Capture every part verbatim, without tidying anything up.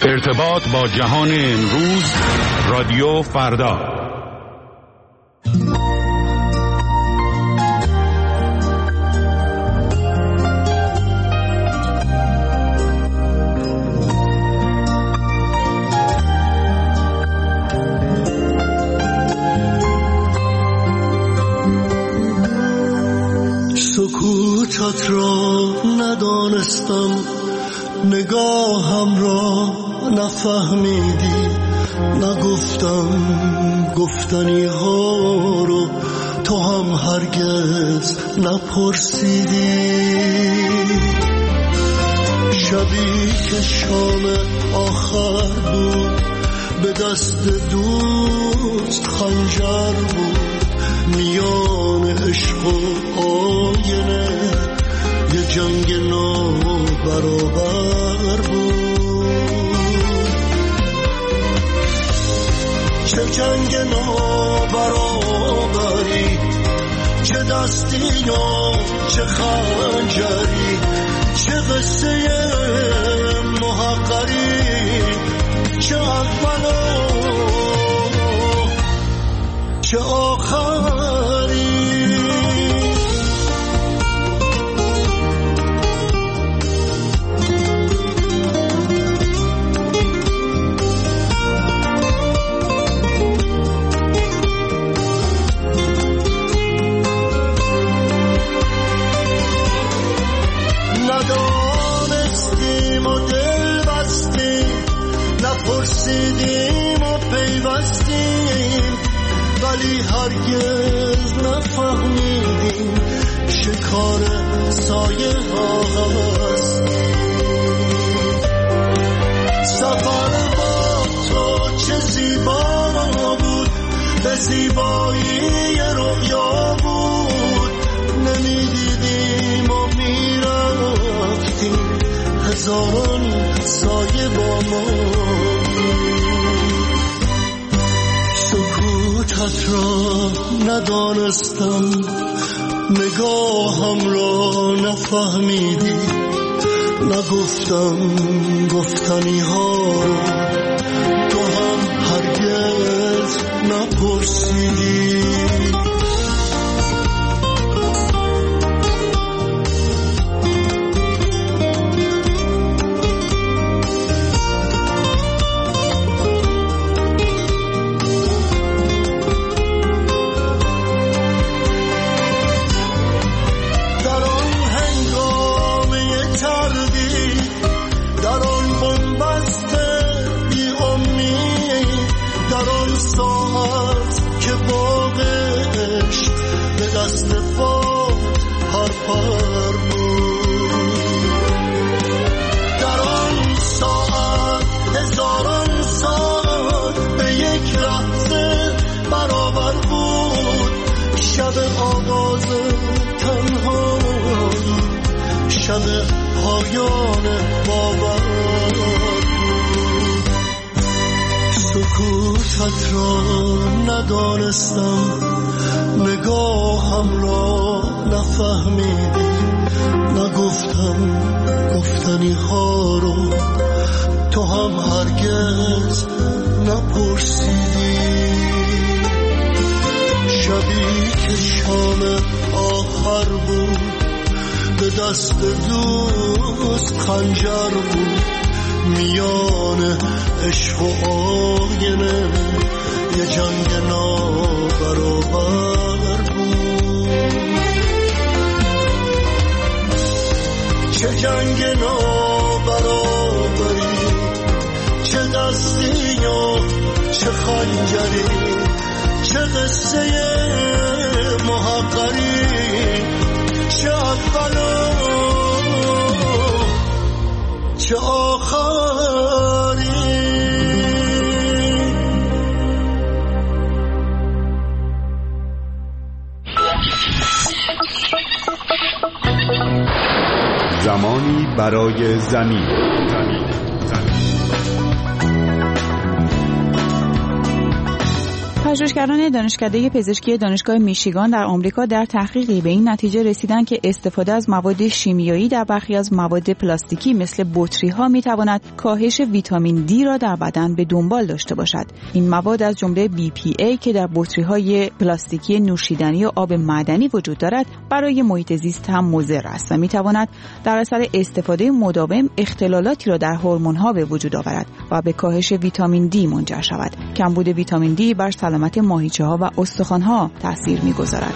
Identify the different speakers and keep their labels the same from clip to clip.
Speaker 1: ارتباط با جهان امروز، رادیو فردا.
Speaker 2: سکوتت را ندانستم، نگاهم را نفهمیدی، نگفتم گفتنی ها رو تو هم هرگز نپرسیدی. شبی که شام آخر بود، به دست دوست خنجر بود، میان عشق و آینه یه جنگ نابرابر بود. چه جنگ نابرابری، چه دستی و چه خنجری، چه قصه محقری، چه اول و چه آخری. ندانستیم و دل بستیم، نپرسیدیم و پیوستیم، ولی هرگز نفهمیدیم شکار سایه ها هستیم. سفر با تو چه زیبا بود، به زیبایی رؤیا بود، نمیدیدیم و میرفتیم، هزاران سایه با ما. سکوتت را ندانستم، نگاهم را نفهمیدی، نگفتم گفتنی ها رو تو هم هرگز نپرسیدی. سکوتت را ندانستم، نگاهم را نفهمیدی، نگفتم گفتنی ها رو تو هم هرگز نپرسیدی. شبی که شام آخر بود، به دست دوست خنجر بود، میان عشق و آینه یه جنگ نابرابر بود. چه جنگ نابرابری، چه دستی و چه خنجری، چه قصه محقری، چه اول و چه آخری.
Speaker 1: زمانی برای زمین.
Speaker 3: پژوهشگران دانشکده پزشکی دانشگاه میشیگان در آمریکا در تحقیقی به این نتیجه رسیدند که استفاده از مواد شیمیایی در برخی از مواد پلاستیکی مثل بطری‌ها می‌تواند کاهش ویتامین دی را در بدن به دنبال داشته باشد. این مواد از جمله بی پی ای که در بطری‌های پلاستیکی نوشیدنی و آب معدنی وجود دارد، برای محیط زیست هم مضر است و می‌تواند در اثر استفاده مداوم اختلالاتی را در هورمون‌ها به وجود آورد و به کاهش ویتامین دی منجر شود. کمبود ویتامین دی بر سلامت ماهیچه‌ها و استخوان‌ها تأثیر می‌گذارد.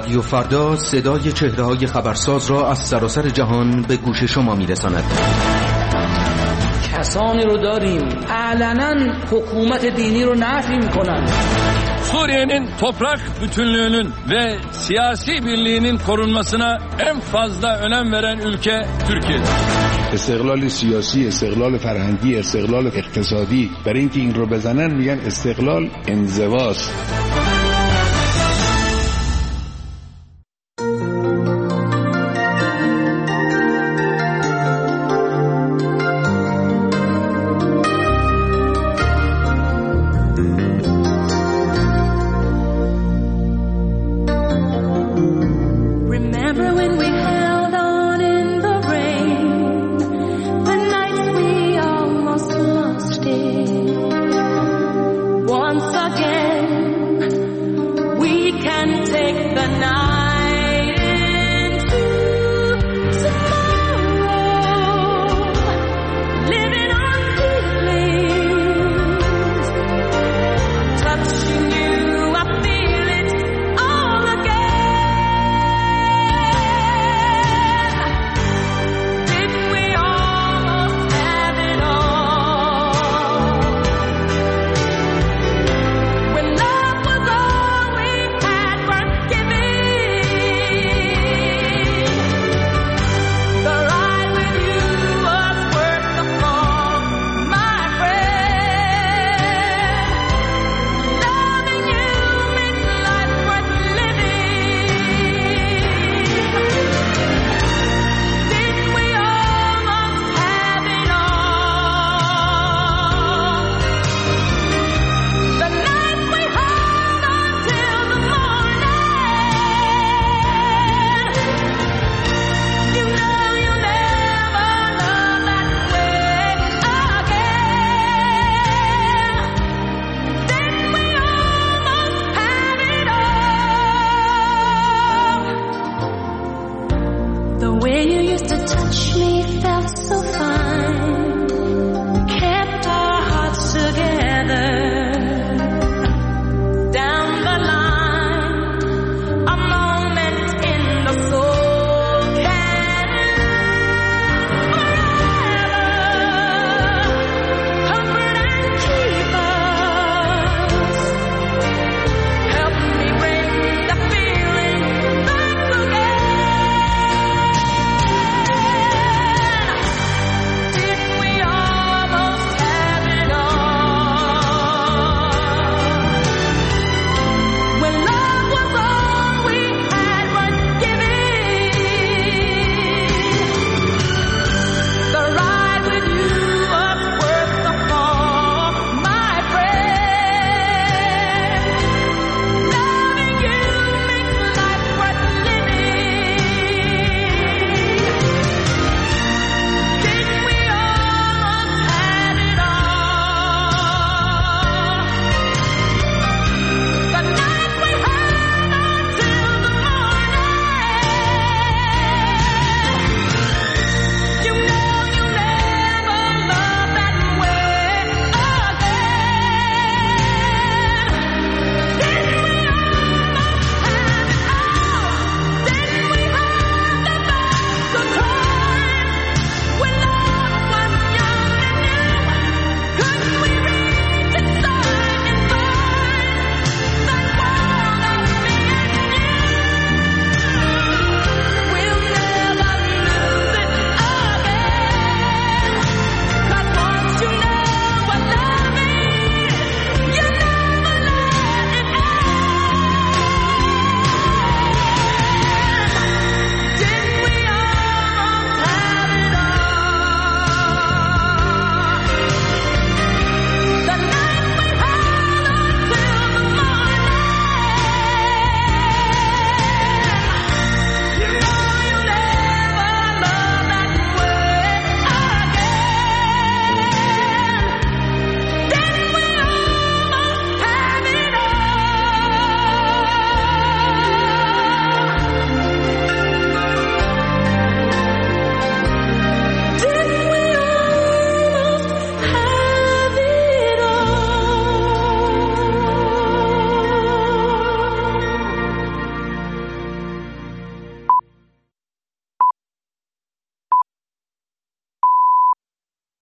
Speaker 4: رادیو فردا صدای چهره‌های خبرساز را از سراسر جهان به گوش شما می‌رساند.
Speaker 5: کسانی رو داریم علنا حکومت dini رو نفی می‌کنن.
Speaker 6: Suriye'nin toprak bütünlüğünün ve siyasi birliğinin korunmasına en fazla önem veren ülke Türkiye'dir.
Speaker 7: استقلال سیاسی، استقلال فرهنگی، استقلال اقتصادی، برای اینکه این رو بزنن میگن استقلال انزواست.